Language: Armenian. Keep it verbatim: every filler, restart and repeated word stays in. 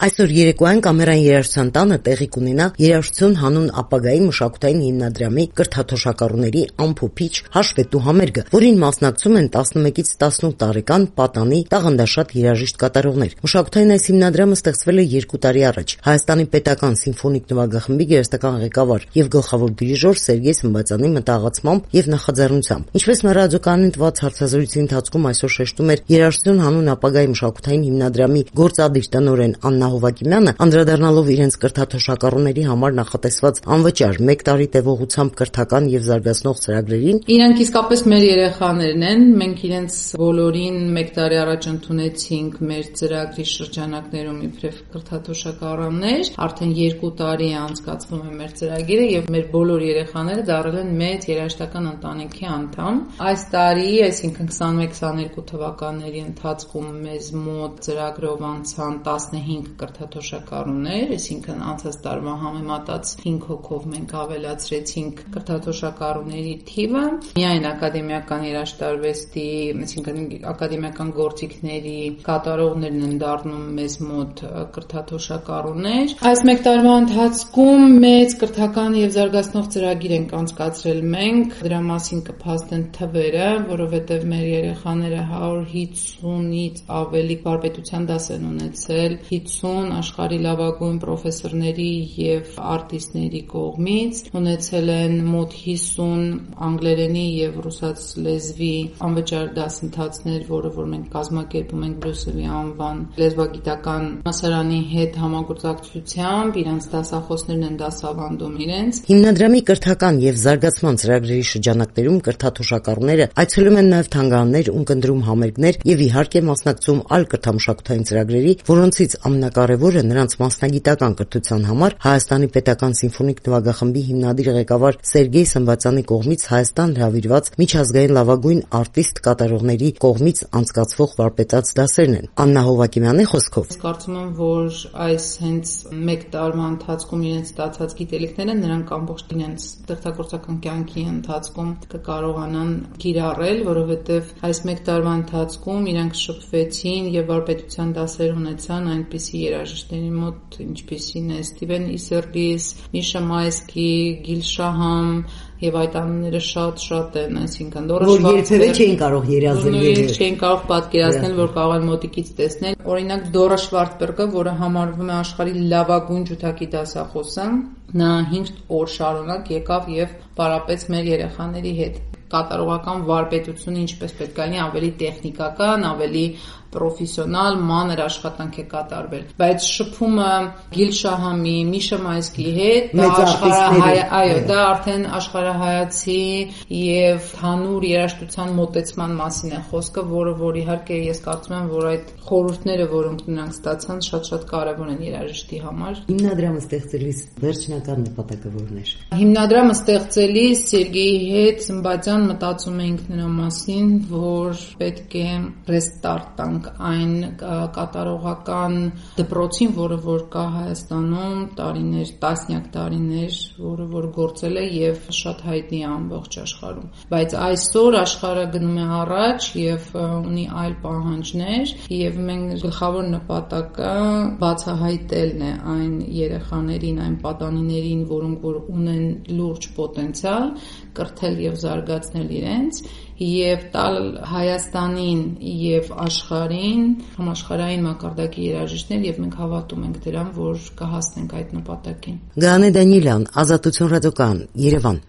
Այսօր երեկոյան Կամերային երաժշտության տանը տեղի կունենա երաժշտություն հանուն ապագայի մշակութային հիմնադրամի կրթաթոշակառուների ամփոփիչ հաշվետու համերգը, որին մասնակցում են տասնմեկից տասնութ տարեկան պատանի տաղանդաշատ երաժիշտ կատարողներ։ Մշակութային այս հիմնադրամը ստեղծվել է երկու տարի առաջ Հայաստանի պետական սիմֆոնիկ նվագախմբի գերեստական ղեկավար եւ գլխավոր դիրիժոր Սերգեյ Սմբատյանի մտահղացմամբ եւ նախաձեռնությամբ։ Ինչպես նա ռադիոկայանին տված հարցազրույցի ընթացքում այսօր շեշտում էր երաժշտություն հանուն ապագայի մշակութային հիմնադրամի գործադիր տնօրեն Աննա Հովակիմյանը, անդրադառնալով իրենց կրթաթոշակառուների համար նախատեսված անվճար մեկ տարի տևողությամբ կրթական եւ զարգացնող ծրագրերին, իրանք իսկապես մեր երեխաներն են, մենք իրենց բոլորին մեկ տարի առաջ ընդունեցինք մեր ծրագրի շրջանակներում իբրև կրթաթոշակառուներ, արդեն երկու տարի է անցկացվում է մեր ծրագիրը եւ մեր բոլոր երեխաները դառել են մեծ երաժշտական ընտանիքի անդամ։ Այս տարի, այսինքն քսանմեկ քսաներկու թվականների ընթացքում մեզ մոտ ծրագրով անցան տասնհինգ կրթաթոշակառուներ, այսինքն անցած տարվա համեմատած հինգ հոգով մենք ավելացրեցինք կրթաթոշակառուների թիվը։ Միայն ակադեմիական երաժշտարվեստի, այսինքն ակադեմիական գործիքների կատարողներն են դառնում մեզ մոտ կրթաթոշակառուներ։ Այս մեկ տարվա ընթացքում մեծ կրթական եւ զարգացնող ծրագիր ենք անցկացրել մենք, դրա մասին կփաստեն թվերը, որովհետեւ մեր երեխաները հարյուր հիսունից ավելի վարպետության դաս են ունեցել, հիսուն աշխարհի լավագույն պրոֆեսորների եւ արտիստների կողմից, ունեցել են մոտ հիսուն անգլերենի եւ ռուսաց լեզվի անվճար դասընթացներ, որը որ մենք կազմակերպում ենք Բրյուսելի անվան լեզվագիտական համալսարանի հետ համագործակցությամբ, իրանց դասախոսներն են դասավանդում իրենց։ Հիմնադրամի կրթական եւ զարգացման ծրագրերի շրջանակներում կրթաթոշակառուները այցելում են նաեւ թանգարաններ, ունկնդրում համերգներ եւ իհարկե մասնակցում այլ կրթամշակութային ծրագրերի, որոնցից ամենակարևորը նրանց մասնագիտական կրթության համար Հայաստանի պետական սիմֆոնիկ նվագախմբի հիմնադիր ղեկավար Սերգեյ Սմբատյանի կողմից Հայաստան հրավիրված միջազգային լավագույն արտիստ կատարողների կողմից անցկացվող վարպետաց դասերն են։ Աննա Հովակիմյանի խոսքով, կարծում եմ, որ այս հենց մեկ տարվա ընթացքում իրենց ստացած գիտելիքները նրանք ամբողջ իրենց ստեղծագործական կյանքի ընթացքում կկարողանան կիրառել, որովհետև այս մեկ տարվա ընթացքում իրանք շփվեցին եւ վարպետության դասեր ունեցան այնպիսի երաժիշտների մոտ, ինչպիսին է Ստիվեն Իսերլիս, Միշա Մայսկի, Գիլ Շահամ եւ այդ անունները շատ-շատ են, այսինքն որ երբևէ չէին կարող երազել, չէին կարող պատկերացնել, որ կարող են մոտիկից տեսնել։ Օրինակ Դորա Շվարցբերգը, որը համարվում է աշխարհի լավագույն ջութակի դասախոսը, նա հինգ օր շարունակ եկավ եւ պարապեց մեր երեխաների հետ։ Կատարողական վարպետությունը ինչպես պետք է լինի, ավելի տեխնիկական, ավելի պրոֆեսիոնալ, մանր աշխատանք է կատարվել, բայց շփումը Գիլ Շահամի, Միշա Մայսկի հետ, դա աշխարհահայ, այո, դա արդեն աշխարհահայացի եւ հանուր երաժշտության մոտեցման մասին է խոսքը, որը որ իհարկե ես կարծում եմ, որ այդ խորհուրդները, որոնք նրանք ստացան, շատ-շատ կարեւոր են երաժշտի համար։ Հիմնադրամը ստեղծելիս վերջնական նպատակը որն էր։ Հիմնադրամը ստեղծելիս Սերգեյի հետ Սմբատյան մտածում էինք նրա մասին, որ պետք է ռեստարտ տանք այն կատարողական դպրոցին, որը որ կա Հայաստանում տարիներ, տասնյակ տարիներ, որը որ գործել է եւ շատ հայտնի է ամբողջ աշխարհում։ Բայց այսօր աշխարհը գնում է առաջ եւ ունի այլ պահանջներ եւ մենք գլխավոր նպատակը բացահայտելն է այն երեխաներին, այն պատանիներին, որոնք որ ունեն լուրջ պոտենցիալ, կրթել եւ զարգացնել իրենց եւ տալ Հայաստանին եւ աշխարհին համաշխարհային մակարդակի երաժիշտներ եւ մենք հավատում ենք դրան, որ կհասնենք այդ նպատակին։ Գաներ Դանիելյան, Ազատություն ռադիոկայան, Երևան։